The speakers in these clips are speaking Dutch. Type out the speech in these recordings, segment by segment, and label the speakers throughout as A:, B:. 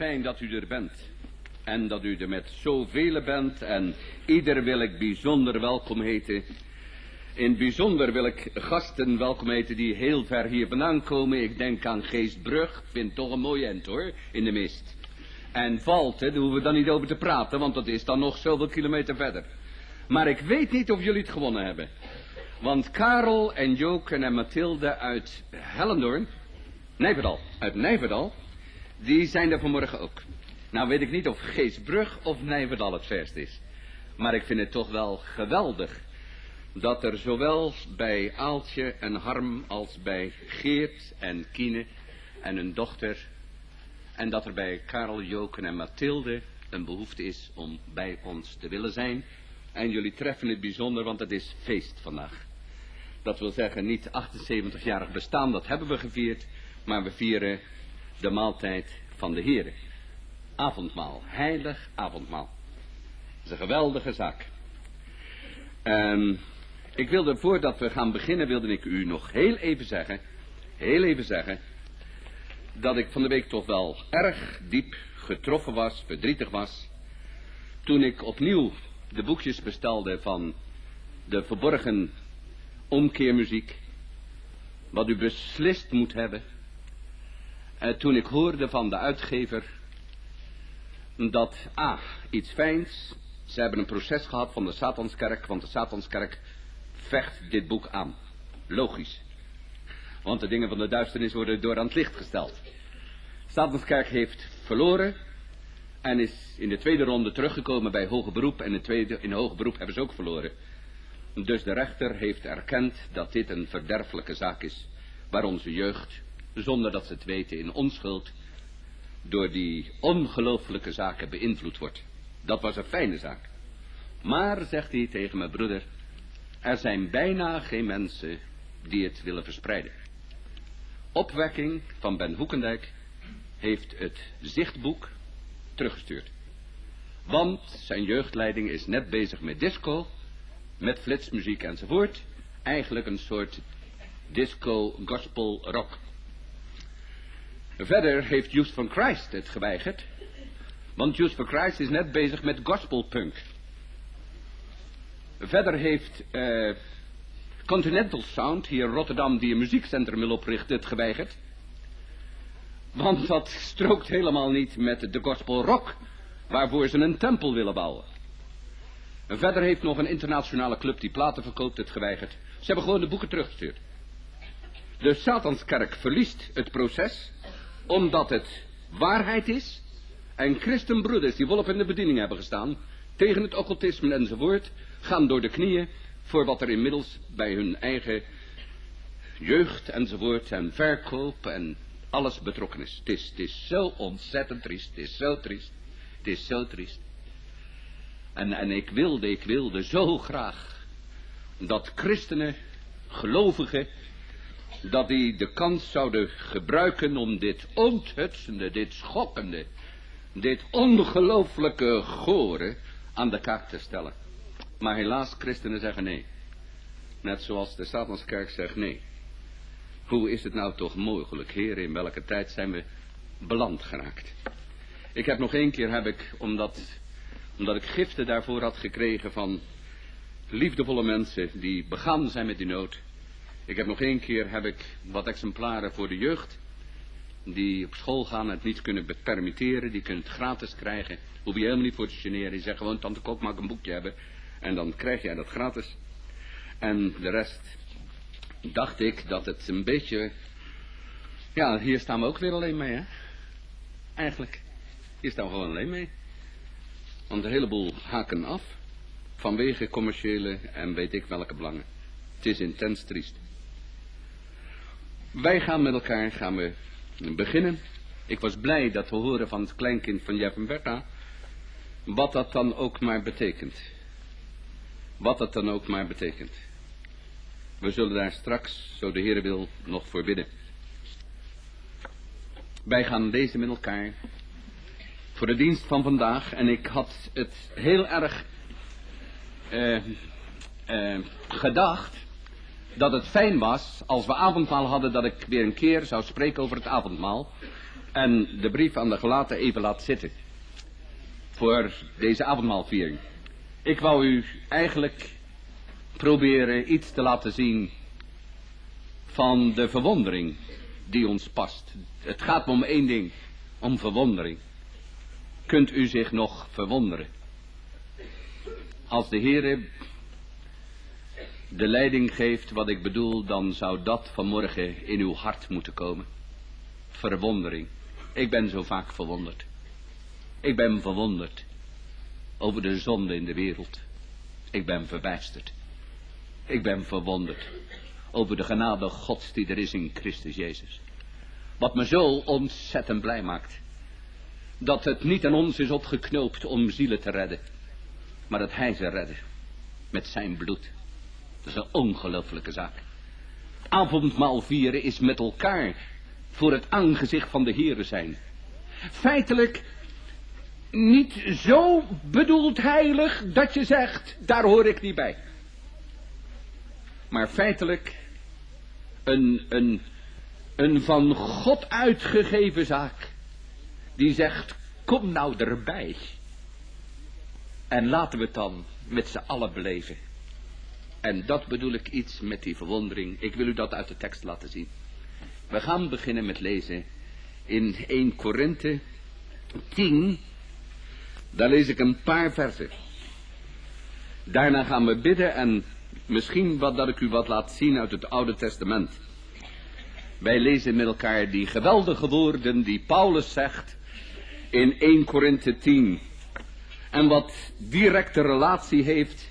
A: fijn dat u er bent. En dat u er met zoveel bent. En ieder wil ik bijzonder welkom heten. In het bijzonder wil ik gasten welkom heten die heel ver hier vandaan komen. Ik denk aan Geestbrug. Ik vind het toch een mooi eind hoor, in de mist. En Valten, daar hoeven we dan niet over te praten, want dat is dan nog zoveel kilometer verder. Maar ik weet niet of jullie het gewonnen hebben. Want Karel en Joken en Mathilde uit Hellendoorn, uit Nijverdal, die zijn er vanmorgen ook. Nou weet ik niet of Geestbrug of Nijverdal het verst is. Maar ik vind het toch wel geweldig dat er zowel bij Aaltje en Harm als bij Geert en Kine en hun dochter, en dat er bij Karel, Joken en Mathilde een behoefte is om bij ons te willen zijn. En jullie treffen het bijzonder, want het is feest vandaag. Dat wil zeggen niet 78-jarig bestaan, dat hebben we gevierd, maar we vieren de maaltijd van de Here. Avondmaal, heilig avondmaal. Dat is een geweldige zaak. Ik wilde, voordat we gaan beginnen, wilde ik u nog heel even zeggen, dat ik van de week toch wel erg diep getroffen was, verdrietig was, toen ik opnieuw de boekjes bestelde van de verborgen omkeermuziek, wat u beslist moet hebben. Toen ik hoorde van de uitgever dat, iets fijns, ze hebben een proces gehad van de Satanskerk, want de Satanskerk vecht dit boek aan. Logisch. Want de dingen van de duisternis worden door aan het licht gesteld. De Satanskerk heeft verloren en is in de tweede ronde teruggekomen bij hoger beroep. En in hoger beroep hebben ze ook verloren. Dus de rechter heeft erkend dat dit een verderfelijke zaak is, waar onze jeugd, zonder dat ze het weten, in onschuld door die ongelooflijke zaken beïnvloed wordt. Dat was een fijne zaak. Maar, zegt hij tegen mijn broeder, er zijn bijna geen mensen die het willen verspreiden. Opwekking van Ben Hoekendijk heeft het zichtboek teruggestuurd. Want zijn jeugdleiding is net bezig met disco, met flitsmuziek enzovoort. Eigenlijk een soort disco, gospel, rock. Verder heeft Youth for Christ het geweigerd. Want Youth for Christ is net bezig met gospelpunk. Verder heeft Continental Sound hier in Rotterdam, die een muziekcentrum wil oprichten, het geweigerd. Want dat strookt helemaal niet met de gospel rock, waarvoor ze een tempel willen bouwen. En verder heeft nog een internationale club die platen verkoopt het geweigerd. Ze hebben gewoon de boeken teruggestuurd. De Satanskerk verliest het proces, omdat het waarheid is. En christenbroeders die volop in de bediening hebben gestaan, tegen het occultisme enzovoort, gaan door de knieën voor wat er inmiddels bij hun eigen jeugd enzovoort en verkoop en alles betrokken is. Het is zo ontzettend triest, het is zo triest. En ik wilde zo graag dat christenen, gelovigen, dat die de kans zouden gebruiken om dit onthutsende, dit schokkende, dit ongelooflijke gore aan de kaak te stellen. Maar helaas, christenen zeggen nee. Net zoals de Satanskerk zegt nee. Hoe is het nou toch mogelijk, heren, in welke tijd zijn we beland geraakt? Ik heb nog één keer, omdat ik giften daarvoor had gekregen van liefdevolle mensen die begaan zijn met die nood. Ik heb nog één keer wat exemplaren voor de jeugd, die op school gaan en het niet kunnen permitteren, die kunnen het gratis krijgen. Hoef je helemaal niet voor te generen. Die zegt gewoon, tante Kok, mag ik een boekje hebben? En dan krijg jij dat gratis. En de rest dacht ik dat het een beetje, ja, hier staan we ook weer alleen mee, hè. Eigenlijk, hier staan we gewoon alleen mee. Want een heleboel haken af, vanwege commerciële en weet ik welke belangen. Het is intens triest. Wij gaan met elkaar beginnen. Ik was blij dat we horen van het kleinkind van Jeff en Bertha, wat dat dan ook maar betekent. Wat dat dan ook maar betekent. We zullen daar straks, zo de Heere wil, nog voor bidden. Wij gaan lezen met elkaar voor de dienst van vandaag. En ik had het heel erg gedacht dat het fijn was als we avondmaal hadden, dat ik weer een keer zou spreken over het avondmaal. en de brief aan de Galaten even laat zitten voor deze avondmaalviering. Ik wou u eigenlijk proberen iets te laten zien van de verwondering die ons past. Het gaat me om één ding, om verwondering. Kunt u zich nog verwonderen? Als de Heere de leiding geeft wat ik bedoel, dan zou dat vanmorgen in uw hart moeten komen. Verwondering. Ik ben zo vaak verwonderd. Ik ben verwonderd over de zonde in de wereld. Ik ben verbijsterd. Ik ben verwonderd over de genade Gods die er is in Christus Jezus. Wat me zo ontzettend blij maakt. Dat het niet aan ons is opgeknoopt om zielen te redden. Maar dat Hij ze redde. Met zijn bloed. Dat is een ongelooflijke zaak. Avondmaal vieren is met elkaar voor het aangezicht van de Heere zijn. Feitelijk niet zo bedoeld heilig dat je zegt, daar hoor ik niet bij. Maar feitelijk een van God uitgegeven zaak. Die zegt, kom nou erbij. En laten we het dan met z'n allen beleven. En dat bedoel ik iets met die verwondering. Ik wil u dat uit de tekst laten zien. We gaan beginnen met lezen in 1 Korinthe 10. Daar lees ik een paar versen. Daarna gaan we bidden en misschien dat ik u wat laat zien uit het Oude Testament. Wij lezen met elkaar die geweldige woorden die Paulus zegt in 1 Korinthe 10. En wat directe relatie heeft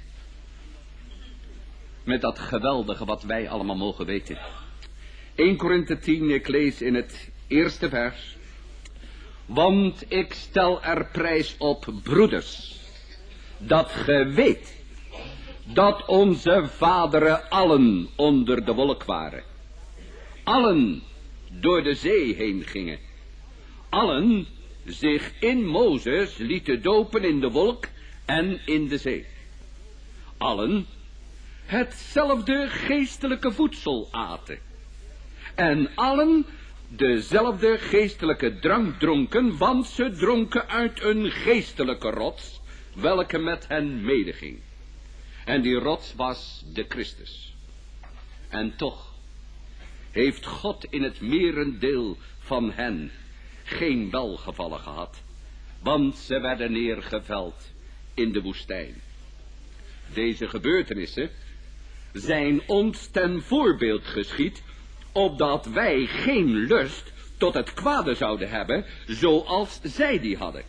A: met dat geweldige wat wij allemaal mogen weten. 1 Korinthe 10, ik lees in het eerste vers. Want ik stel er prijs op, broeders, dat ge weet dat onze vaderen allen onder de wolk waren. Allen door de zee heen gingen. Allen zich in Mozes lieten dopen in de wolk en in de zee. Allen hetzelfde geestelijke voedsel aten. En allen dezelfde geestelijke drank dronken, want ze dronken uit een geestelijke rots, welke met hen medeging. En die rots was de Christus. En toch heeft God in het merendeel van hen geen welgevallen gehad, want ze werden neergeveld in de woestijn. Deze gebeurtenissen zijn ons ten voorbeeld geschied, opdat wij geen lust tot het kwade zouden hebben, zoals zij die hadden.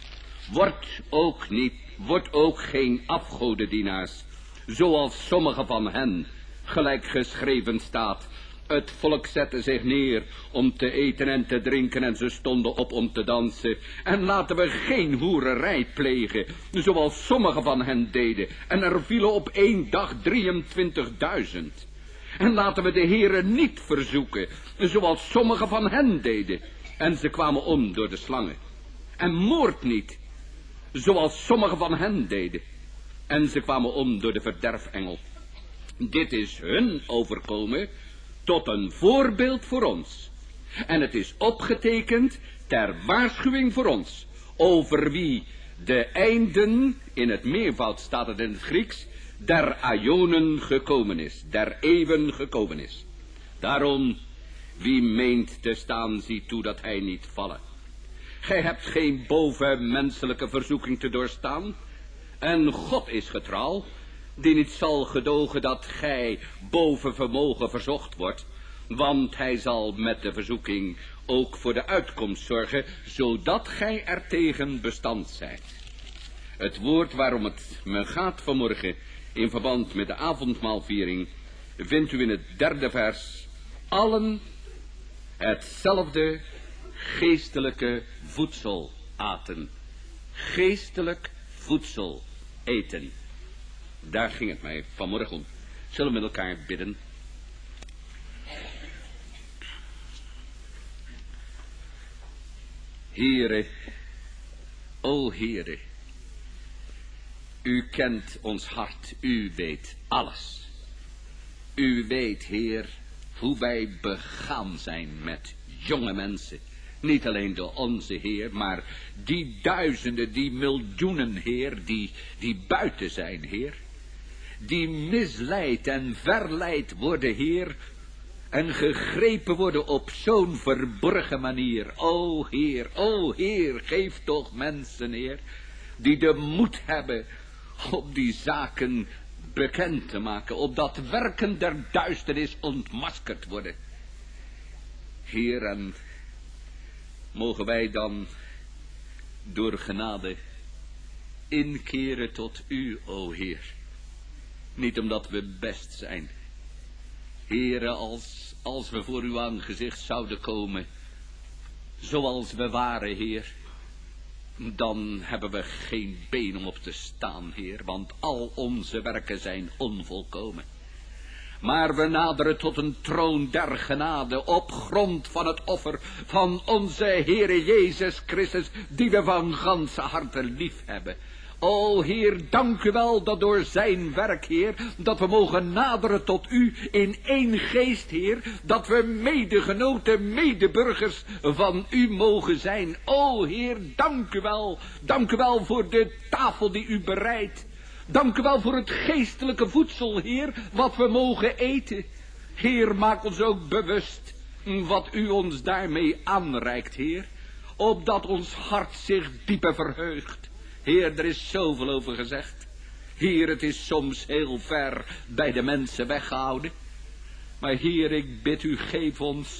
A: Wordt ook geen afgodendienaars, zoals sommige van hen, gelijk geschreven staat. Het volk zette zich neer om te eten en te drinken en ze stonden op om te dansen. En laten we geen hoererij plegen, zoals sommige van hen deden. En er vielen op 1 dag 23.000. En laten we de Heere niet verzoeken, zoals sommige van hen deden. En ze kwamen om door de slangen. En moord niet, zoals sommige van hen deden. En ze kwamen om door de verderfengel. Dit is hun overkomen tot een voorbeeld voor ons. En het is opgetekend ter waarschuwing voor ons, over wie de einden, in het meervoud staat het in het Grieks, der aionen gekomen is, der eeuwen gekomen is. Daarom, wie meent te staan, ziet toe dat hij niet vallen. Gij hebt geen bovenmenselijke verzoeking te doorstaan, en God is getrouw, die niet zal gedogen dat gij boven vermogen verzocht wordt, want hij zal met de verzoeking ook voor de uitkomst zorgen, zodat gij er tegen bestand zijt. Het woord waarom het me gaat vanmorgen in verband met de avondmaalviering vindt u in het 3e vers. Allen hetzelfde geestelijke voedsel aten. Geestelijk voedsel eten. Daar ging het mij vanmorgen om. Zullen we met elkaar bidden? Heere, o Heere, u kent ons hart, u weet alles. U weet, Heer, hoe wij begaan zijn met jonge mensen
B: Niet alleen de onze, Heer, maar die duizenden, die miljoenen, Heer, die buiten zijn, Heer. Die misleid en verleid worden, Heer, en gegrepen worden op zo'n verborgen manier. O Heer, geef toch mensen, Heer, die de moed hebben om die zaken bekend te maken, opdat werken der duisternis ontmaskerd worden. Heer, en mogen wij dan door genade inkeren tot u, o Heer. Niet omdat we best zijn. Heere, als we voor uw aangezicht zouden komen, zoals we waren, Heer, dan hebben we geen been om op te staan, Heer, want al onze werken zijn onvolkomen. Maar we naderen tot een troon der genade op grond van het offer van onze Heere Jezus Christus, die we van ganse harte lief hebben. O Heer, dank u wel dat door zijn werk, Heer, dat we mogen naderen tot u in één geest, Heer, dat we medegenoten, medeburgers van u mogen zijn. O Heer, dank u wel voor de tafel die u bereidt. Dank u wel voor het geestelijke voedsel, Heer, wat we mogen eten. Heer, maak ons ook bewust wat u ons daarmee aanreikt, Heer, opdat ons hart zich dieper verheugt. Heer, er is zoveel over gezegd. Heer, het is soms heel ver bij de mensen weggehouden. Maar Heer, ik bid u, geef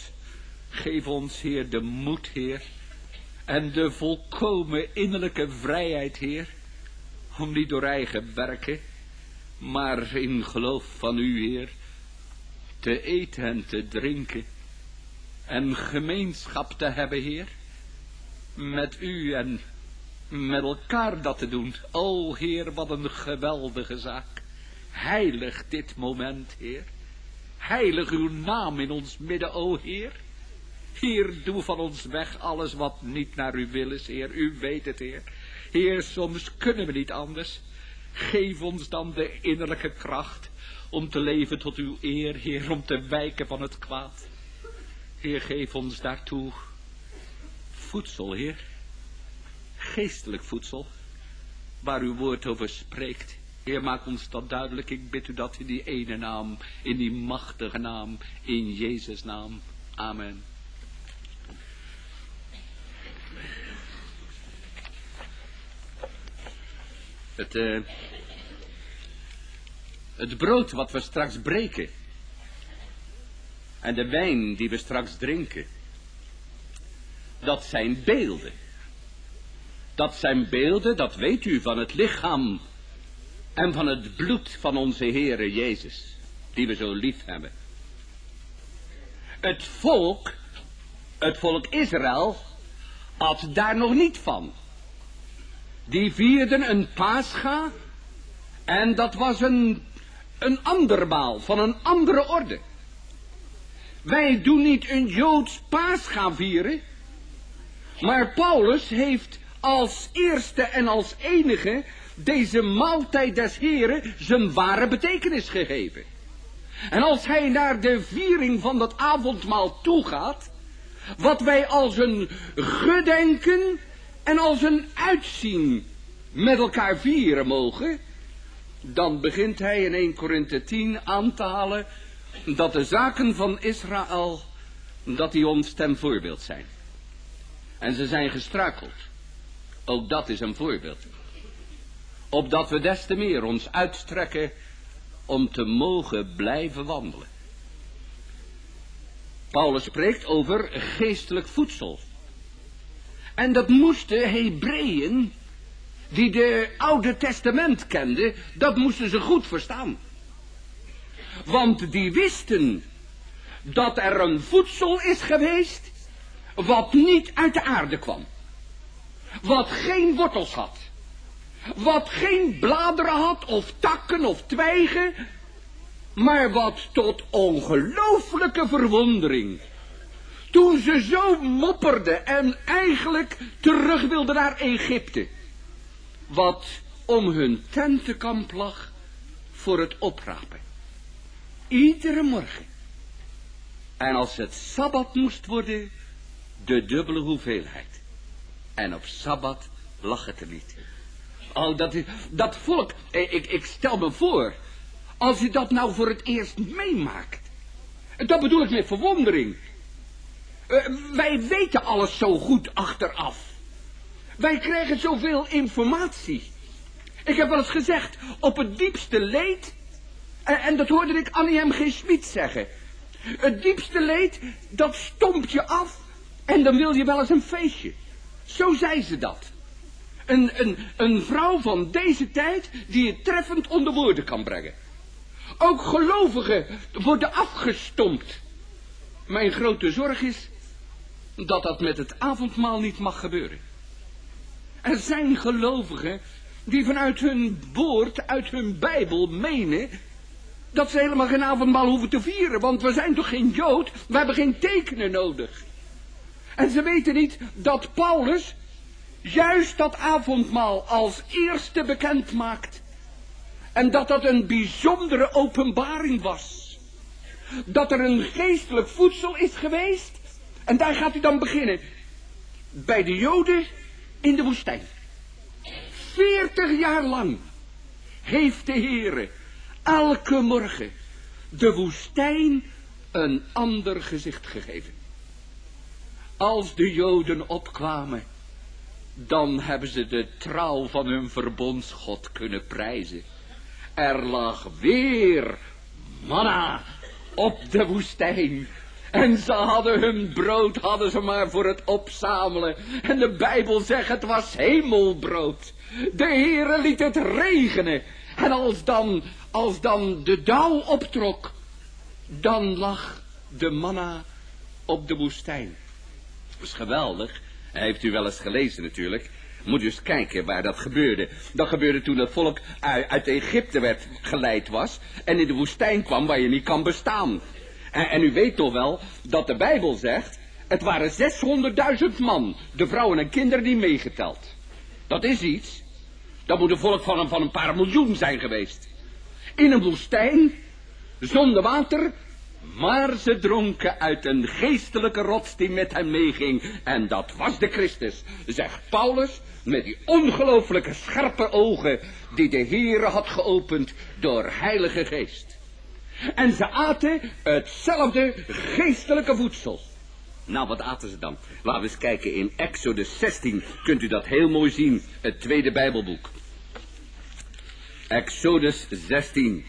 B: ons, Heer, de moed, Heer, en de volkomen innerlijke vrijheid, Heer, om niet door eigen werken, maar in geloof van u, Heer, te eten en te drinken en gemeenschap te hebben, Heer, met u en met elkaar dat te doen. O Heer, wat een geweldige zaak. Heilig dit moment, Heer. Heilig uw naam in ons midden, o Heer. Heer, doe van ons weg alles wat niet naar uw wil is, Heer. U weet het, Heer. Heer, soms kunnen we niet anders. Geef ons dan de innerlijke kracht om te leven tot uw eer, Heer, om te wijken van het kwaad. Heer, geef ons daartoe voedsel, Heer. Geestelijk voedsel, waar uw woord over spreekt. Heer, maak ons dat duidelijk. Ik bid u dat in die ene naam, in die machtige naam, in Jezus' naam. Amen. Het brood wat we straks breken en de wijn die we straks drinken, dat zijn beelden. Dat zijn beelden, dat weet u, van het lichaam en van het bloed van onze Heere Jezus, die we zo lief hebben. Het volk Israël, had daar nog niet van. Die vierden een Pascha en dat was een andermaal, van een andere orde. Wij doen niet een Joods Pascha vieren, maar Paulus heeft als eerste en als enige deze maaltijd des Heren zijn ware betekenis gegeven. En als hij naar de viering van dat avondmaal toegaat, wat wij als een gedenken en als een uitzien met elkaar vieren mogen, dan begint hij in 1 Korinthe 10 aan te halen dat de zaken van Israël, dat die ons ten voorbeeld zijn. En ze zijn gestruikeld. Ook dat is een voorbeeld. Opdat we des te meer ons uitstrekken om te mogen blijven wandelen. Paulus spreekt over geestelijk voedsel. En dat moesten Hebreeën, die de Oude Testament kenden, dat moesten ze goed verstaan. Want die wisten dat er een voedsel is geweest wat niet uit de aarde kwam. Wat geen wortels had. Wat geen bladeren had of takken of twijgen. Maar wat tot ongelooflijke verwondering, toen ze zo mopperden en eigenlijk terug wilden naar Egypte, wat om hun tentenkamp lag voor het oprapen. Iedere morgen. En als het Sabbat moest worden,
A: de dubbele hoeveelheid. En op Sabbat lag het er niet. Oh, dat volk, ik stel me voor, als u dat nou voor het eerst meemaakt. Dat bedoel ik met verwondering. Wij weten alles zo goed achteraf. Wij krijgen zoveel informatie. Ik heb wel eens gezegd, op het diepste leed, en dat hoorde ik Annie M. G. Schmid zeggen. Het diepste leed, dat stompt je af en dan wil je wel eens een feestje. Zo zei ze dat. Een vrouw van deze tijd die het treffend onder woorden kan brengen. Ook gelovigen worden afgestompt. Mijn grote zorg is dat dat met het avondmaal niet mag gebeuren. Er zijn gelovigen die vanuit hun woord, uit hun Bijbel menen dat ze helemaal geen avondmaal hoeven te vieren, want we zijn toch geen Jood, we hebben geen tekenen nodig. En ze weten niet dat Paulus juist dat avondmaal als eerste bekend maakt. En dat dat een bijzondere openbaring was. Dat er een geestelijk voedsel is geweest. En daar gaat u dan beginnen. Bij de Joden in de woestijn. 40 jaar lang heeft de Heere elke morgen de woestijn een ander gezicht gegeven. Als de Joden opkwamen, dan hebben ze de trouw van hun verbondsgod kunnen prijzen. Er lag weer manna op de woestijn. En ze hadden hun brood, hadden ze maar voor het opzamelen. En de Bijbel zegt, het was hemelbrood. De Heere liet het regenen. En als dan de dauw optrok, dan lag de manna op de woestijn. Dat is geweldig. Heeft u wel eens gelezen natuurlijk. Moet u eens kijken waar dat gebeurde. Dat gebeurde toen het volk uit Egypte geleid was. En in de woestijn kwam waar je niet kan bestaan. En u weet toch wel dat de Bijbel zegt, het waren 600.000 man. De vrouwen en kinderen niet meegeteld. Dat is iets. Dat moet een volk van een paar miljoen zijn geweest. In een woestijn, zonder water. Maar ze dronken uit een geestelijke rots die met hem meeging. En dat was de Christus, zegt Paulus, met die ongelooflijke scherpe ogen die de Heere had geopend door Heilige Geest. En ze aten hetzelfde geestelijke voedsel. Nou, wat aten ze dan? Laten we eens kijken, in Exodus 16 kunt u dat heel mooi zien, het tweede Bijbelboek. Exodus 16.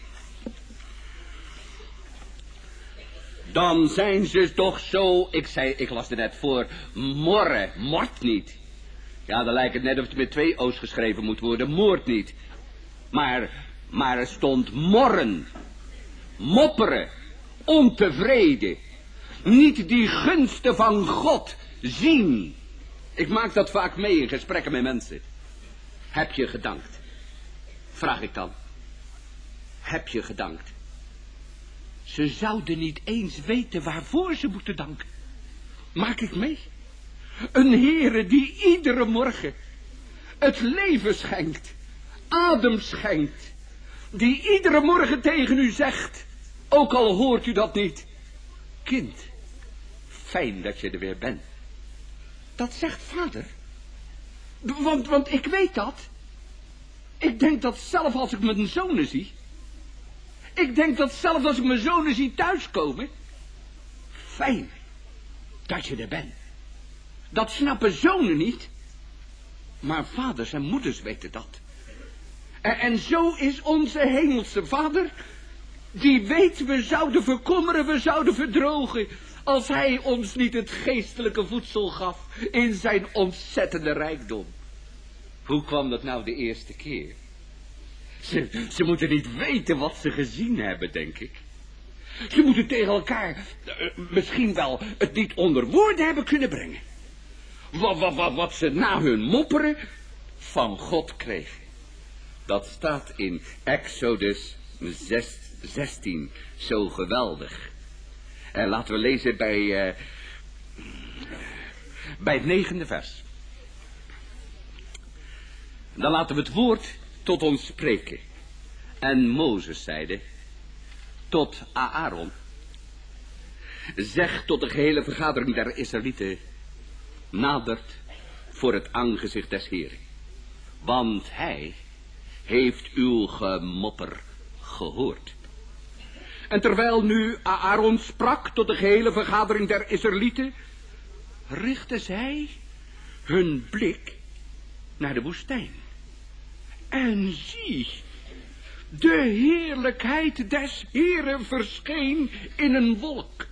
A: Dan zijn ze toch zo, ik las er net voor, mort niet. Ja, dan lijkt het net of het met 2 O's geschreven moet worden, moord niet. Maar er stond morren, mopperen, ontevreden. Niet die gunsten van God zien. Ik maak dat vaak mee in gesprekken met mensen. Heb je gedankt? Vraag ik dan. Heb je gedankt? Ze zouden niet eens weten waarvoor ze moeten danken. Maak ik mee? Een Heere die iedere morgen het leven schenkt, adem schenkt. Die iedere morgen tegen u zegt, ook al hoort u dat niet. Kind, fijn dat je er weer bent. Dat zegt vader. Want ik weet dat. Ik denk dat zelf als ik mijn zonen zie. Ik denk dat zelf als ik mijn zonen zie thuiskomen. Fijn dat je er bent. Dat snappen zonen niet. Maar vaders en moeders weten dat. En zo is onze hemelse vader. Die weet, we zouden verkommeren, we zouden verdrogen. Als hij ons niet het geestelijke voedsel gaf. In zijn ontzettende rijkdom. Hoe kwam dat nou de eerste keer? Ze moeten niet weten wat ze gezien hebben, denk ik. Ze moeten tegen elkaar misschien wel het niet onder woorden hebben kunnen brengen. Wat ze na hun mopperen van God kregen. Dat staat in Exodus 16. Zo geweldig. En laten we lezen bij het 9e vers. Dan laten we het woord tot ons spreken. En Mozes zeide tot Aaron: zeg tot de gehele vergadering der Israëlieten: nadert voor het aangezicht des Heren. Want hij heeft uw gemopper gehoord. En terwijl nu Aaron sprak tot de gehele vergadering der Israëlieten, richtten zij hun blik naar de woestijn. En zie, de heerlijkheid des Heren verscheen in een wolk.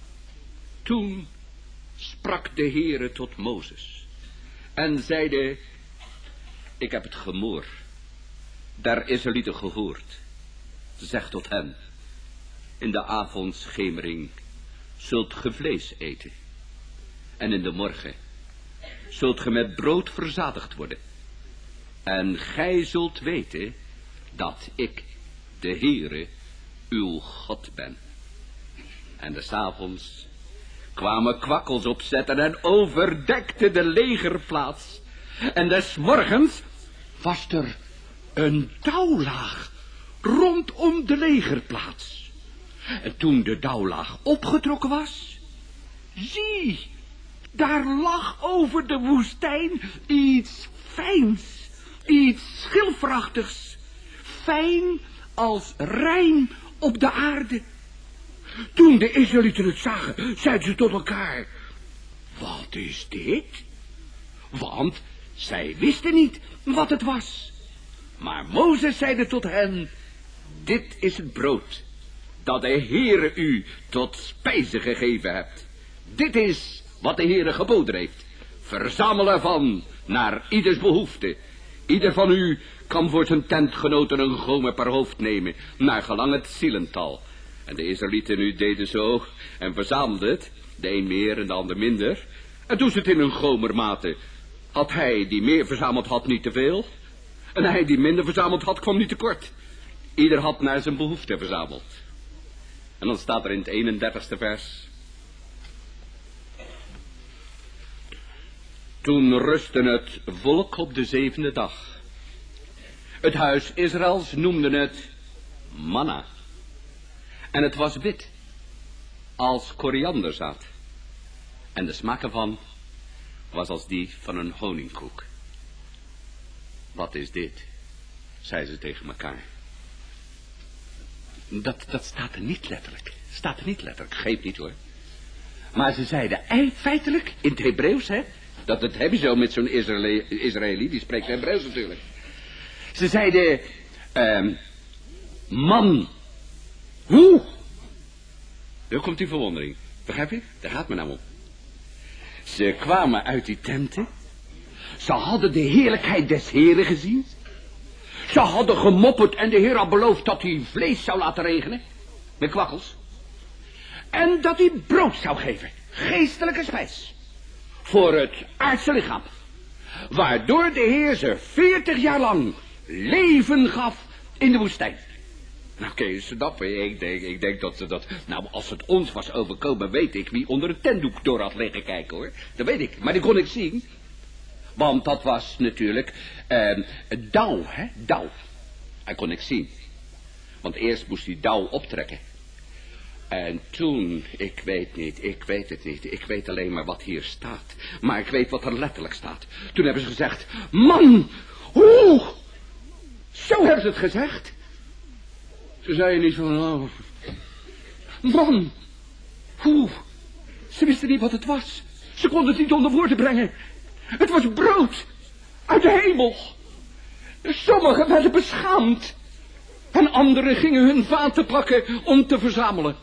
A: Toen sprak de Heere tot Mozes en zeide: ik heb het gemoor der Israëlieten gehoord. Zeg tot hen: in de avondschemering zult ge vlees eten, en in de morgen zult ge met brood verzadigd worden. En gij zult weten dat ik, de Heere, uw God ben. En des avonds kwamen kwakkels opzetten en overdekten de legerplaats. En des morgens was er een dauwlaag rondom de legerplaats. En toen de dauwlaag opgetrokken was, zie, daar lag over de woestijn iets fijns, iets schilferachtigs, fijn als rijm op de aarde. Toen de Israëlieten het zagen, zeiden ze tot elkaar: wat is dit? Want zij wisten niet wat het was. Maar Mozes zeide tot hen: dit is het brood dat de Heere u tot spijze gegeven hebt. Dit is wat de Heere geboden heeft. Verzamel ervan naar ieders behoefte. Ieder van u kan voor zijn tentgenoten een gomer per hoofd nemen, naar gelang het zielental. En de Israëlieten nu deden zo en verzamelden het, de een meer en de ander minder. En toen ze het in een gomer maten, had hij die meer verzameld had niet te veel, en hij die minder verzameld had kwam niet tekort. Ieder had naar zijn behoefte verzameld. En dan staat er in het 31ste vers: toen rustte het volk op de 7e dag. Het huis Israëls noemde het manna. En het was wit, als korianderzaad. En de smaak ervan was als die van een honingkoek. Wat is dit? Zeiden ze tegen elkaar. Dat staat er niet letterlijk. Staat er niet letterlijk. Geeft niet hoor. Maar ze zeiden feitelijk in het Hebreeuws, hè. Dat heb je zo met zo'n Israëli, die spreekt Hebreeuws natuurlijk. Ze zeiden: man, hoe? Daar komt die verwondering. Begrijp je? Daar gaat me nou om. Ze kwamen uit die tenten. Ze hadden de heerlijkheid des Heren gezien. Ze hadden gemopperd en de Heer had beloofd dat hij vlees zou laten regenen. Met kwakkels. En dat hij brood zou geven. Geestelijke spijs. Voor het aardse lichaam. Waardoor de Heer ze 40 jaar lang leven gaf in de woestijn. Nou, Kees, dat ik denk dat ze dat... Nou, als het ons was overkomen, weet ik wie onder het tentdoek door had liggen kijken, hoor. Dat weet ik, maar die kon ik zien. Want dat was natuurlijk dauw, hè, dauw. Dat kon ik zien. Want eerst moest hij dauw optrekken. En toen, ik weet het niet. Ik weet alleen maar wat hier staat. Maar ik weet wat er letterlijk staat. Toen hebben ze gezegd: man, hoe? Zo hebben ze het gezegd. Ze zeiden niet van: oh, man, hoe? Ze wisten niet wat het was. Ze konden het niet onder woorden brengen. Het was brood uit de hemel. Sommigen werden beschaamd. En anderen gingen hun vaten pakken om te verzamelen.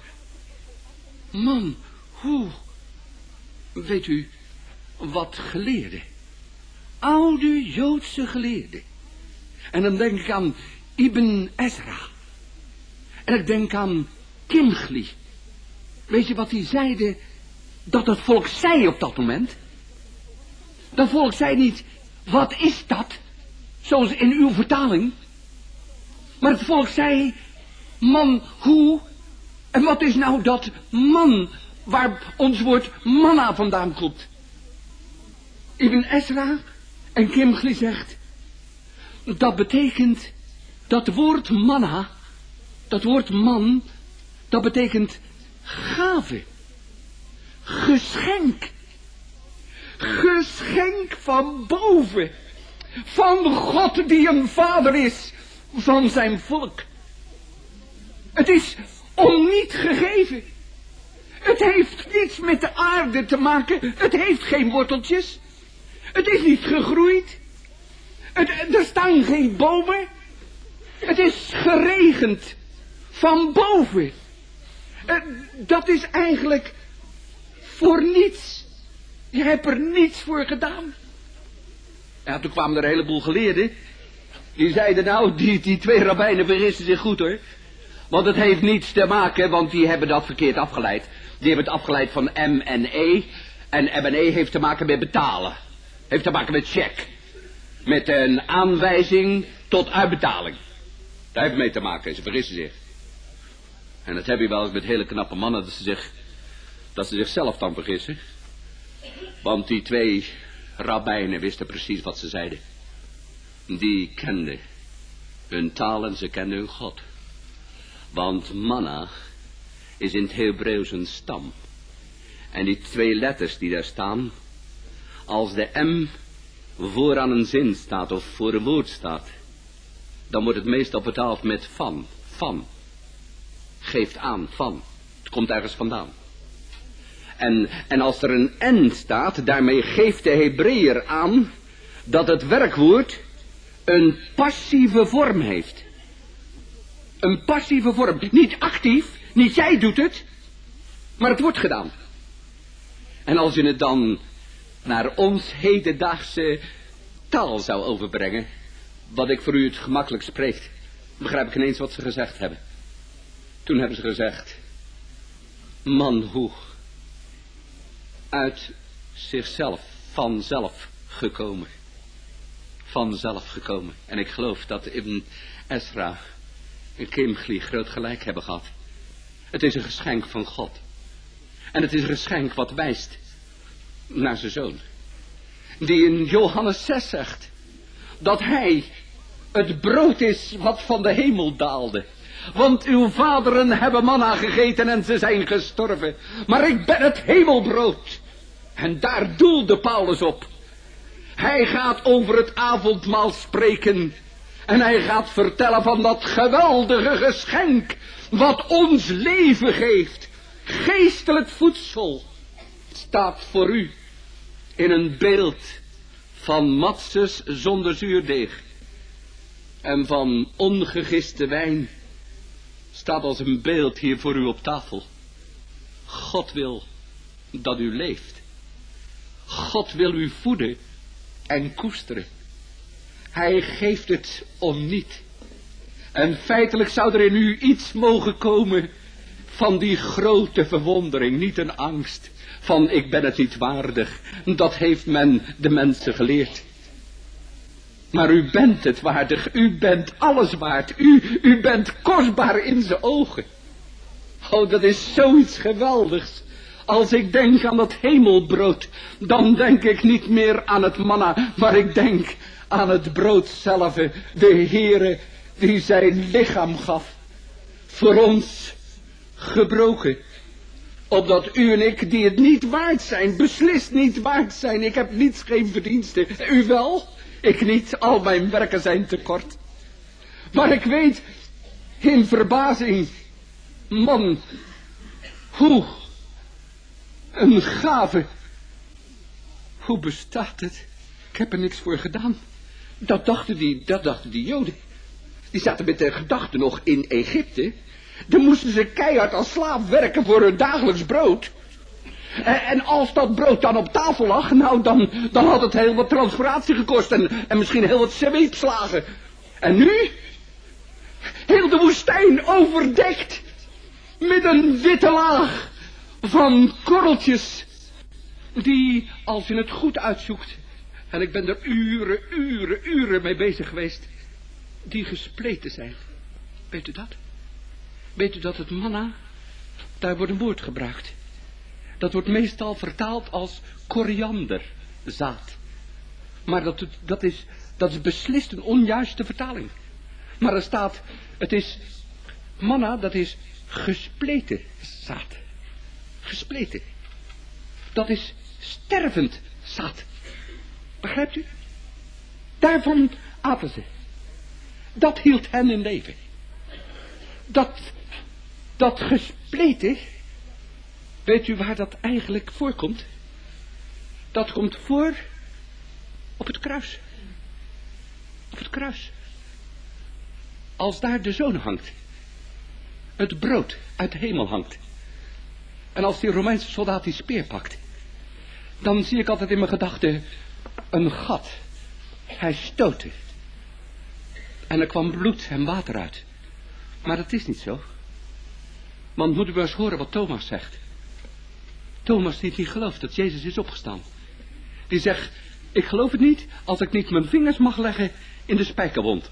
A: Man, hoe? Weet u wat geleerden? Oude Joodse geleerden. En dan denk ik aan Ibn Ezra. En ik denk aan Kimchli. Weet je wat die zeiden dat het volk zei op dat moment? Dat volk zei niet: wat is dat? Zoals in uw vertaling. Maar het volk zei: man, hoe? En wat is nou dat man waar ons woord manna vandaan komt? Ibn Ezra en Kimchli zegt: dat betekent, dat woord manna, dat woord man, dat betekent gave, geschenk. geschenk van boven. Van God die een vader is van zijn volk. Het is om niet gegeven. Het heeft niets met de aarde te maken. Het heeft geen worteltjes. Het is niet gegroeid. Er staan geen bomen. Het is geregend van boven. Dat is eigenlijk voor niets. Je hebt er niets voor gedaan. Ja, toen kwamen er een heleboel geleerden. Die zeiden nou, die twee rabbijnen vergissen zich goed hoor. Want het heeft niets te maken, want die hebben dat verkeerd afgeleid. Die hebben het afgeleid van M en E. En M en E heeft te maken met betalen. Heeft te maken met check. Met een aanwijzing tot uitbetaling. Daar heeft mee te maken, ze vergissen zich. En dat heb je wel eens met hele knappe mannen, dat ze zichzelf dan vergissen. Want die twee rabbijnen wisten precies wat ze zeiden. Die kenden hun taal en ze kenden hun God. Want manna is in het Hebreeuws een stam. En die twee letters die daar staan, als de M vooraan een zin staat of voor een woord staat, dan wordt het meestal vertaald met van. Geeft aan, van. Het komt ergens vandaan. En als er een N staat, daarmee geeft de Hebreeër aan dat het werkwoord een passieve vorm heeft. Een passieve vorm. Niet actief, niet jij doet het, maar het wordt gedaan. En als je het dan naar ons hedendaagse taal zou overbrengen, wat ik voor u het gemakkelijk spreekt, begrijp ik ineens wat ze gezegd hebben. Toen hebben ze gezegd, man hoe uit zichzelf, vanzelf gekomen. Vanzelf gekomen. En ik geloof dat Ibn Ezra en Kimchli groot gelijk hebben gehad. Het is een geschenk van God. En het is een geschenk wat wijst naar zijn zoon. Die in Johannes 6 zegt dat hij het brood is wat van de hemel daalde. Want uw vaderen hebben manna gegeten en ze zijn gestorven. Maar ik ben het hemelbrood. En daar doelde Paulus op. Hij gaat over het avondmaal spreken. En hij gaat vertellen van dat geweldige geschenk wat ons leven geeft. Geestelijk voedsel staat voor u in een beeld van matses zonder zuurdeeg. En van ongegiste wijn staat als een beeld hier voor u op tafel. God wil dat u leeft. God wil u voeden en koesteren. Hij geeft het om niet. En feitelijk zou er in u iets mogen komen van die grote verwondering, niet een angst van ik ben het niet waardig. Dat heeft men de mensen geleerd. Maar u bent het waardig, u bent alles waard, u bent kostbaar in zijn ogen. Oh, dat is zoiets geweldigs. Als ik denk aan dat hemelbrood, dan denk ik niet meer aan het manna, maar ik denk aan het brood zelf, de Heere die zijn lichaam gaf, voor ons gebroken. Opdat u en ik, die het niet waard zijn, beslist niet waard zijn, ik heb niets, geen verdienste, u wel, ik niet, al mijn werken zijn te kort. Maar ik weet, in verbazing, man, hoe een gave, hoe bestaat het? Ik heb er niks voor gedaan. Dat dachten die Joden. Die zaten met de gedachte nog in Egypte. Dan moesten ze keihard als slaaf werken voor hun dagelijks brood. En als dat brood dan op tafel lag, nou dan had het heel wat transpiratie gekost en misschien heel wat zweepslagen. En nu, heel de woestijn overdekt met een witte laag van korreltjes die, als je het goed uitzoekt, en ik ben er uren mee bezig geweest, die gespleten zijn. Weet u dat? Weet u dat het manna, daar wordt een woord gebruikt. Dat wordt meestal vertaald als korianderzaad. Maar dat is beslist een onjuiste vertaling. Maar er staat, het is manna, dat is gespleten zaad. Gespleten. Dat is stervend zaad. Begrijpt u? Daarvan aten ze. Dat hield hen in leven. Dat gespleten, weet u waar dat eigenlijk voorkomt? Dat komt voor op het kruis. Op het kruis. Als daar de zoon hangt. Het brood uit de hemel hangt. En als die Romeinse soldaat die speer pakt. Dan zie ik altijd in mijn gedachten een gat. Hij stootte. En er kwam bloed en water uit. Maar dat is niet zo. Want moet u maar eens horen wat Thomas zegt. Thomas die niet gelooft dat Jezus is opgestaan. Die zegt, ik geloof het niet als ik niet mijn vingers mag leggen in de spijkerwond.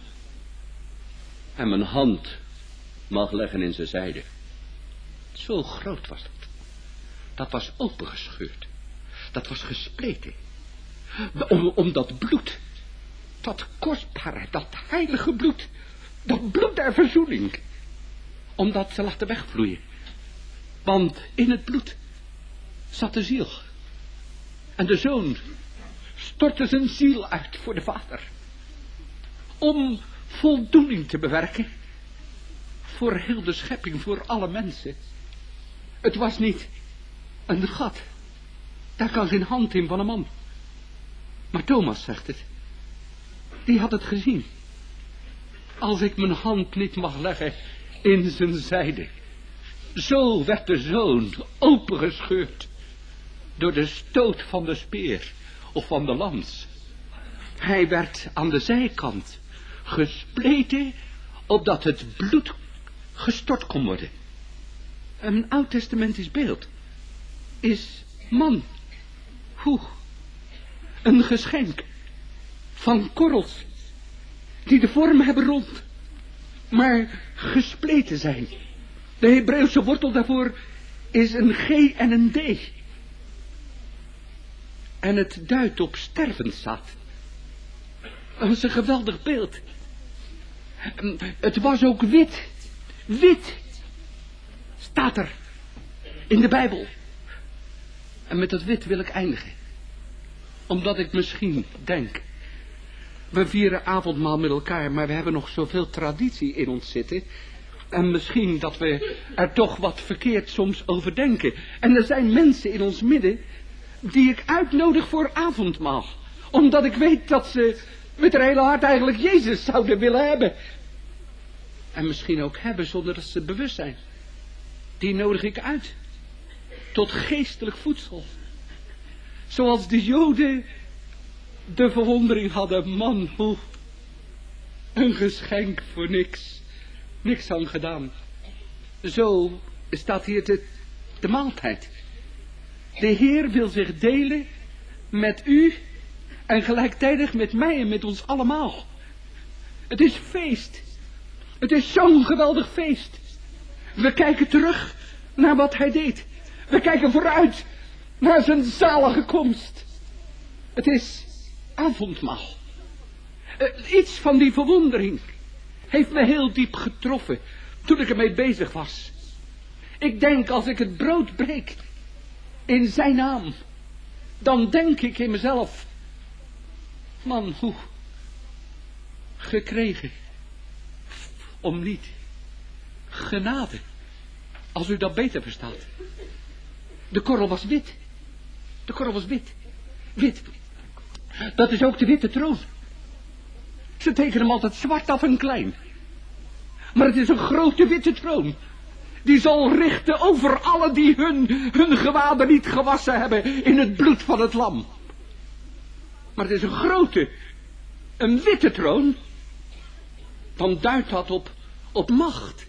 A: En mijn hand mag leggen in zijn zijde. Zo groot was dat. Dat was opengescheurd. Dat was gespleten. Om dat bloed. Dat kostbare, dat heilige bloed. Dat bloed der verzoening. Om dat te laten wegvloeien. Want in het bloed zat de ziel. En de zoon stortte zijn ziel uit voor de vader. Om voldoening te bewerken. Voor heel de schepping, voor alle mensen. Het was niet een gat. Daar kan geen hand in van een man. Maar Thomas zegt het. Die had het gezien. Als ik mijn hand niet mag leggen in zijn zijde. Zo werd de zoon opengescheurd. Door de stoot van de speer. Of van de lans. Hij werd aan de zijkant gespleten. Opdat het bloed gestort kon worden. Een oud-testamentisch beeld. Is man. Hoe? Een geschenk. Van korrels. Die de vorm hebben rond. Maar gespleten zijn. De Hebreeuwse wortel daarvoor is een G en een D. En het duidt op stervenszaad. Dat is een geweldig beeld. Het was ook wit. Wit. Staat er. In de Bijbel. En met dat wit wil ik eindigen. Omdat ik misschien denk. We vieren avondmaal met elkaar, maar we hebben nog zoveel traditie in ons zitten. En misschien dat we er toch wat verkeerd soms over denken. En er zijn mensen in ons midden die ik uitnodig voor avondmaal. Omdat ik weet dat ze met hun hele hart eigenlijk Jezus zouden willen hebben. En misschien ook hebben zonder dat ze het bewust zijn. Die nodig ik uit. Tot geestelijk voedsel. Zoals de Joden de verwondering hadden. Man, hoe een geschenk voor niks. Niks aan gedaan. Zo staat hier de maaltijd. De Heer wil zich delen met u en gelijktijdig met mij en met ons allemaal. Het is feest. Het is zo'n geweldig feest. We kijken terug naar wat hij deed. We kijken vooruit naar zijn zalige komst. Het is avondmaal. Iets van die verwondering heeft me heel diep getroffen toen ik ermee bezig was. Ik denk als ik het brood breek in zijn naam, dan denk ik in mezelf, man, hoe gekregen om niet genade, als u dat beter verstaat. De korrel was wit. De korrel was wit. Wit. Dat is ook de witte troon. Ze tekenen hem altijd zwart af en klein. Maar het is een grote witte troon. Die zal richten over alle die hun gewaden niet gewassen hebben in het bloed van het lam. Maar het is een grote, een witte troon. Dan duidt dat op macht.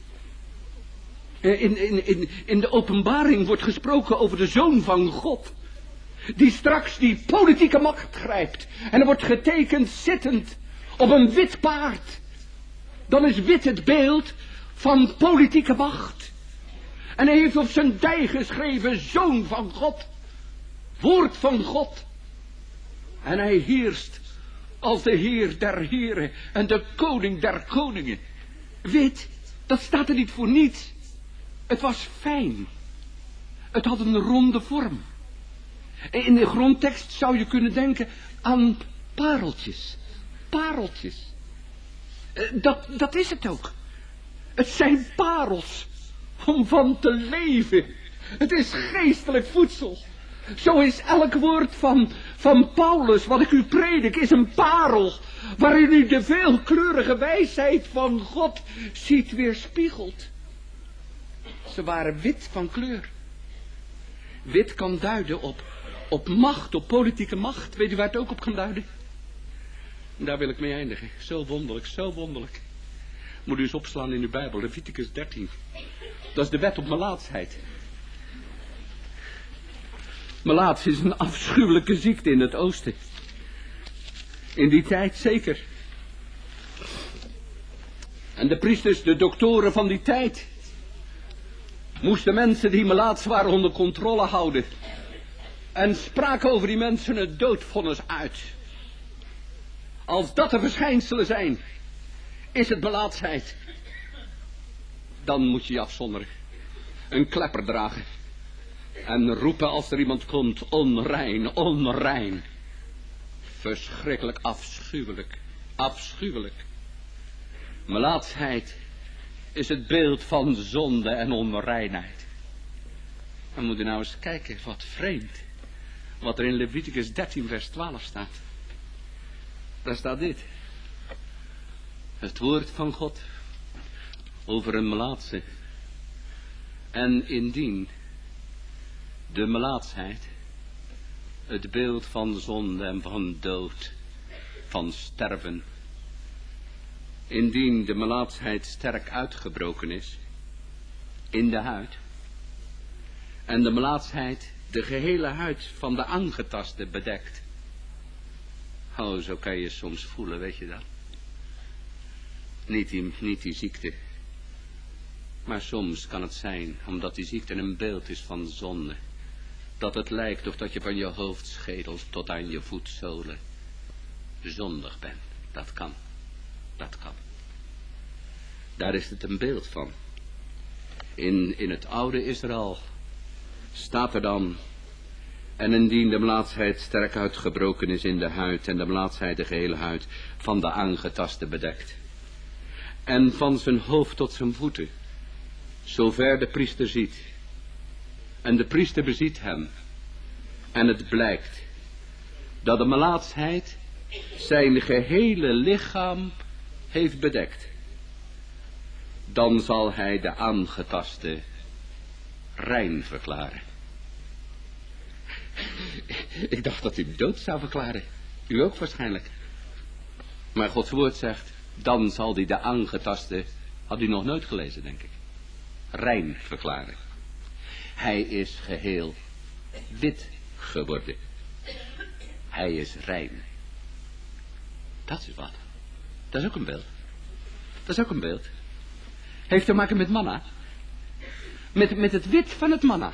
A: In de openbaring wordt gesproken over de Zoon van God. Die straks die politieke macht grijpt. En er wordt getekend zittend op een wit paard. Dan is wit het beeld van politieke macht. En hij heeft op zijn dij geschreven, Zoon van God. Woord van God. En hij heerst als de Heer der heren en de koning der koningen. Wit, dat staat er niet voor niets. Het was fijn. Het had een ronde vorm. In de grondtekst zou je kunnen denken aan pareltjes. Pareltjes. Dat is het ook. Het zijn parels om van te leven. Het is geestelijk voedsel. Zo is elk woord van Paulus, wat ik u predik, is een parel, waarin u de veelkleurige wijsheid van God ziet weerspiegeld. Ze waren wit van kleur. Wit kan duiden op macht, op politieke macht. Weet u waar het ook op kan duiden? Daar wil ik mee eindigen. Zo wonderlijk, zo wonderlijk. Moet u eens opslaan in uw Bijbel, Leviticus 13. Dat is de wet op melaatsheid. Melaats is een afschuwelijke ziekte in het oosten. In die tijd zeker. En de priesters, de doktoren van die tijd, moesten mensen die melaats waren onder controle houden. En spraken over die mensen het doodvonnis uit. Als dat de verschijnselen zijn, is het melaatsheid. Dan moet je je afzonderen. Een klepper dragen. En roepen als er iemand komt, onrein, onrein. Verschrikkelijk, afschuwelijk, afschuwelijk. Melaatsheid is het beeld van zonde en onreinheid. Dan moet je nou eens kijken, wat vreemd. Wat er in Leviticus 13 vers 12 staat. Daar staat dit. Het woord van God over een melaatse. En indien de melaatsheid het beeld van zonde en van dood, van sterven. Indien de melaatsheid sterk uitgebroken is in de huid en de melaatsheid de gehele huid van de aangetaste bedekt. Oh, zo kan je soms voelen, weet je dat? Niet die ziekte. Maar soms kan het zijn, omdat die ziekte een beeld is van zonde, dat het lijkt of dat je van je hoofdschedel tot aan je voetzolen zondig bent. Dat kan. Dat kan. Daar is het een beeld van. In het oude Israël staat er dan: en indien de melaatsheid sterk uitgebroken is in de huid en de melaatsheid de gehele huid van de aangetaste bedekt. En van zijn hoofd tot zijn voeten, zover de priester ziet. En de priester beziet hem. En het blijkt dat de melaatsheid zijn gehele lichaam heeft bedekt. Dan zal hij de aangetaste rein verklaren. Ik dacht dat u hem dood zou verklaren. U ook waarschijnlijk. Maar Gods woord zegt, dan zal hij de aangetaste, had u nog nooit gelezen denk ik, rein verklaren. Hij is geheel wit geworden. Hij is rein. Dat is wat. Dat is ook een beeld. Dat is ook een beeld. Heeft te maken met manna. Met het wit van het manna.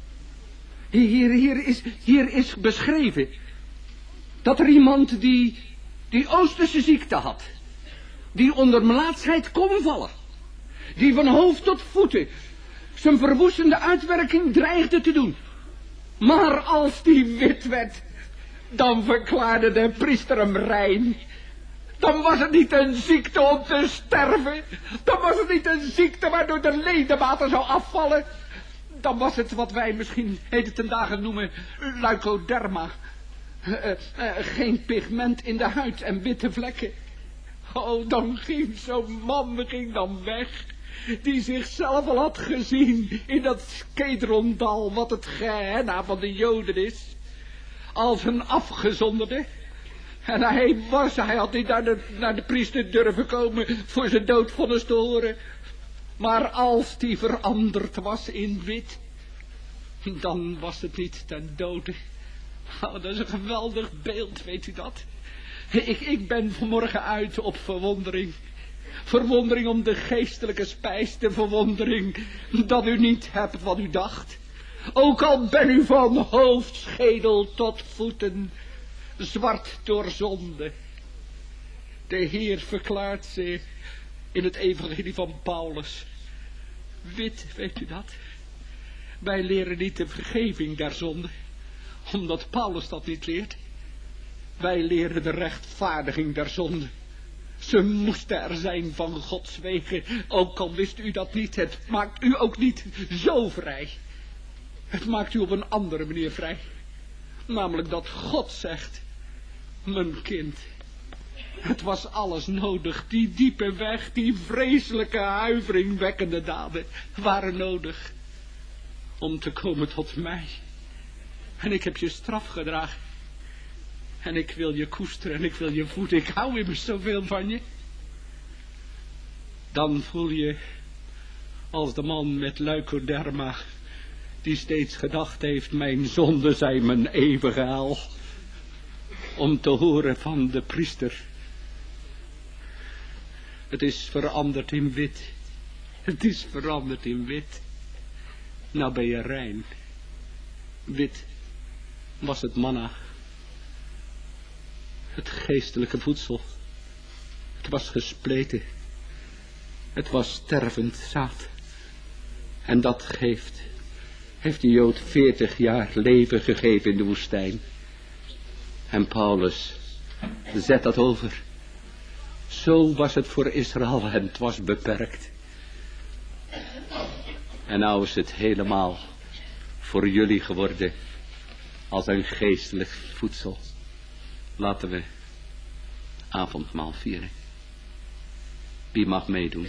A: Hier is beschreven dat er iemand die Oosterse ziekte had, die onder melaatsheid kon vallen, die van hoofd tot voeten zijn verwoestende uitwerking dreigde te doen. Maar als die wit werd, dan verklaarde de priester hem rein. Dan was het niet een ziekte om te sterven. Dan was het niet een ziekte waardoor de ledematen zou afvallen. Dan was het wat wij misschien heden ten dagen noemen leukoderma. Geen pigment in de huid en witte vlekken. Oh, dan ging zo'n man dan weg, die zichzelf al had gezien in dat Kedrondal, wat het Gehenna van de Joden is, als een afgezonderde. En hij had niet naar de priester durven komen voor zijn doodvonnis te horen. Maar als die veranderd was in wit, dan was het niet ten dode. Oh, dat is een geweldig beeld, weet u dat? Ik ben vanmorgen uit op verwondering. Verwondering om de geestelijke spijs, de verwondering dat u niet hebt wat u dacht. Ook al ben u van hoofdschedel tot voeten zwart door zonde. De Heer verklaart zich in het evangelie van Paulus wit, weet u dat? Wij leren niet de vergeving der zonde.
C: Omdat Paulus dat niet leert. Wij leren de rechtvaardiging der zonde. Ze moesten er zijn van Gods wegen. Ook al wist u dat niet. Het maakt u ook niet zo vrij. Het maakt u op een andere manier vrij. Namelijk dat God zegt: mijn kind, het was alles nodig. Die diepe weg, die vreselijke huiveringwekkende daden waren nodig om te komen tot mij. En ik heb je straf gedragen. En ik wil je koesteren en ik wil je voeden. Ik hou immers zoveel van je. Dan voel je als de man met leukoderma, die steeds gedacht heeft: mijn zonden zijn mijn eeuwige hel. Om te horen van de priester: het is veranderd in wit. Het is veranderd in wit. Nou ben je rein. Wit was het manna. Het geestelijke voedsel. Het was gespleten. Het was stervend zaad. En dat heeft de Jood 40 jaar leven gegeven in de woestijn. En Paulus zet dat over. Zo was het voor Israël en het was beperkt. En nou is het helemaal voor jullie geworden als een geestelijk voedsel. Laten we avondmaal vieren. Wie mag meedoen?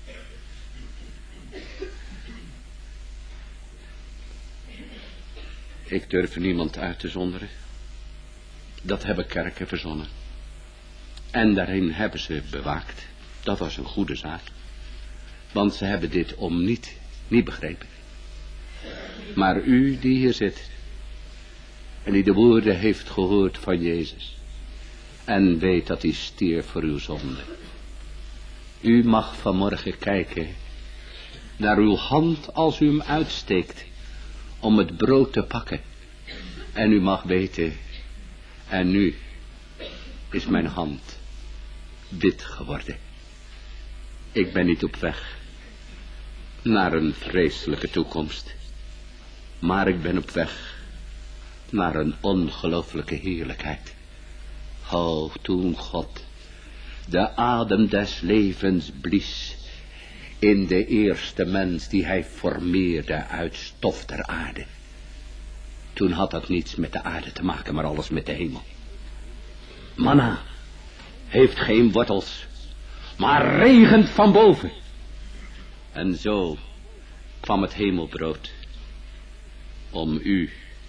C: Ik durf niemand uit te zonderen. Dat hebben kerken verzonnen. En daarin hebben ze bewaakt. Dat was een goede zaak. Want ze hebben dit niet begrepen. Maar u die hier zit en die de woorden heeft gehoord van Jezus en weet dat hij stierf voor uw zonde. U mag vanmorgen kijken naar uw hand als u hem uitsteekt om het brood te pakken. En u mag weten: en nu is mijn hand wit geworden. Ik ben niet op weg naar een vreselijke toekomst, maar ik ben op weg naar een ongelooflijke heerlijkheid. O, toen God de adem des levens blies in de eerste mens die hij formeerde uit stof der aarde. Toen had dat niets met de aarde te maken, maar alles met de hemel. Manna heeft geen wortels, maar regent van boven. En zo kwam het hemelbrood om u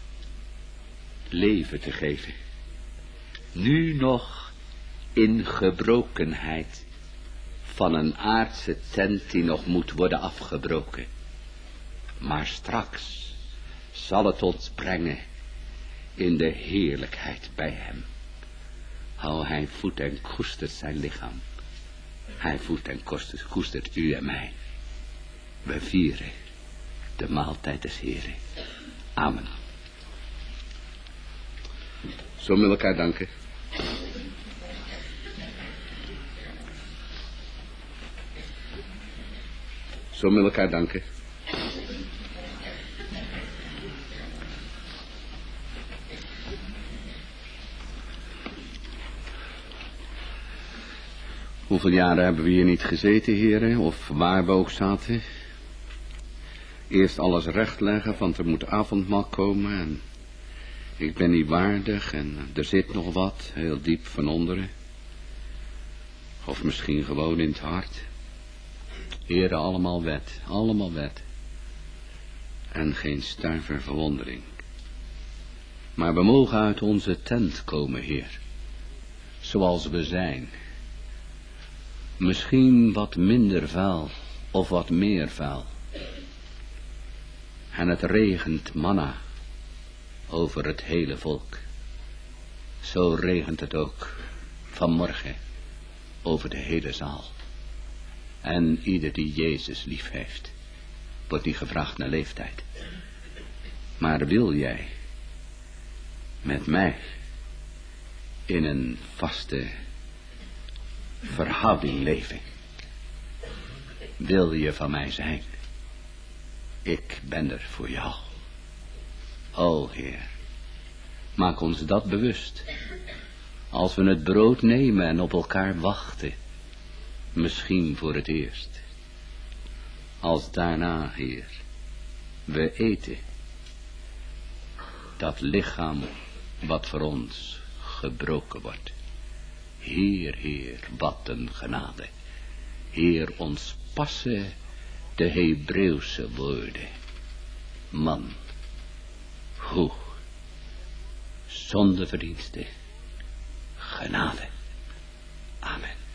C: leven te geven. Nu nog in gebrokenheid van een aardse tent die nog moet worden afgebroken. Maar straks zal het ons brengen in de heerlijkheid bij hem. Hou, hij voedt en koestert zijn lichaam. Hij voedt en koestert u en mij. We vieren de maaltijd des Heren. Amen. Zullen we elkaar danken? Zullen we elkaar danken? Hoeveel jaren hebben we hier niet gezeten, heren, of waar we ook zaten? Eerst alles rechtleggen, want er moet avondmaal komen en ik ben niet waardig en er zit nog wat, heel diep van onderen. Of misschien gewoon in het hart. Heren, allemaal wet. En geen stuiver verwondering. Maar we mogen uit onze tent komen, Heer. Zoals we zijn. Misschien wat minder vuil of wat meer vuil. En het regent manna over het hele volk. Zo regent het ook vanmorgen over de hele zaal. En ieder die Jezus lief heeft, wordt niet gevraagd naar leeftijd. Maar wil jij met mij in een vaste verhouding leven? Wil je van mij zijn? Ik ben er voor jou. O Heer, Maak ons dat bewust. Als we het brood nemen en op elkaar wachten. Misschien voor het eerst. Als daarna, Heer, we eten. Dat lichaam wat voor ons gebroken wordt. Heer, Heer, wat een genade. Heer, ons passen de Hebreeuwse woorden. Man, hoe, zonder verdienste, genade. Amen.